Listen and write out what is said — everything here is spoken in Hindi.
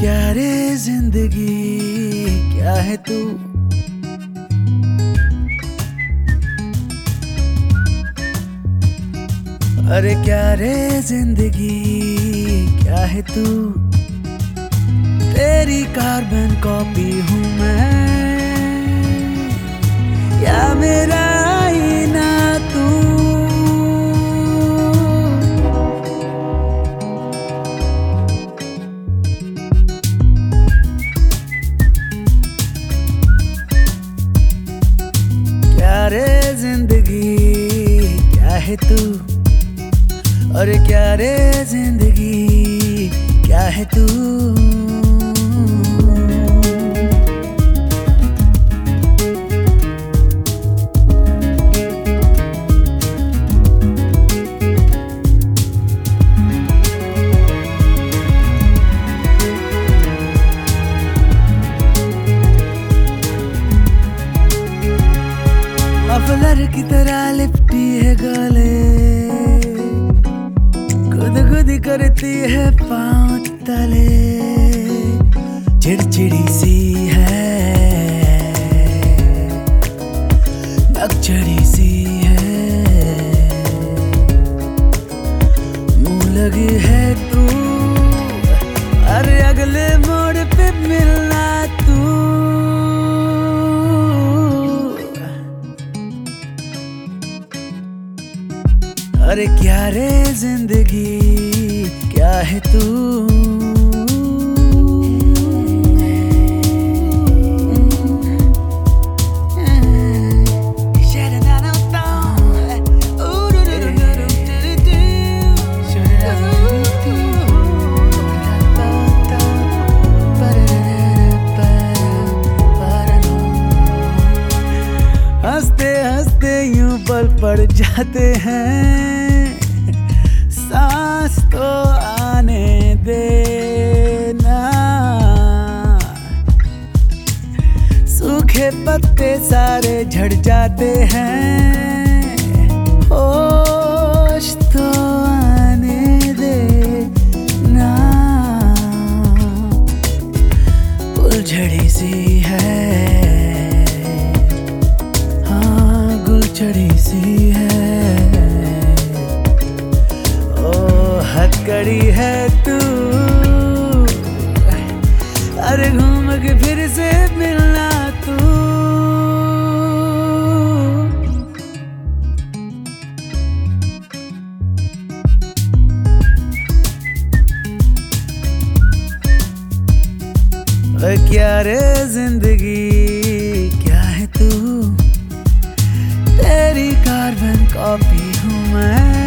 क्या रे जिंदगी क्या है तू, अरे क्या रे जिंदगी क्या है तू, तेरी कार्बन कॉपी हूँ मैं या मेरा आईना तू। क्या रे जिंदगी क्या है तू, अरे क्या रे जिंदगी क्या है तू। मफलर की तरह लिपटी है गले, गुदगुदी करती है पाँव तले, चिड़चिड़ी सी है नकचड़ी सी है, मुँह लगी है तू, अरे अगले मोड़ पे मिलना तू। अरे क्या रे जिंदगी क्या है तू, हंसते हंसते यूं पल पड़ जाते हैं, सांस तो आने देना, सूखे पत्ते सारे झड़ जाते हैं, होश तो आने देना, उलझड़ी सी है गुलछड़ी सी है, ओ हथकड़ी है तू, अरे घूम के फिर से मिलना तू। क्या रे जिंदगी क्या है तू, तेरी कार्बन कॉपी हूँ मैं।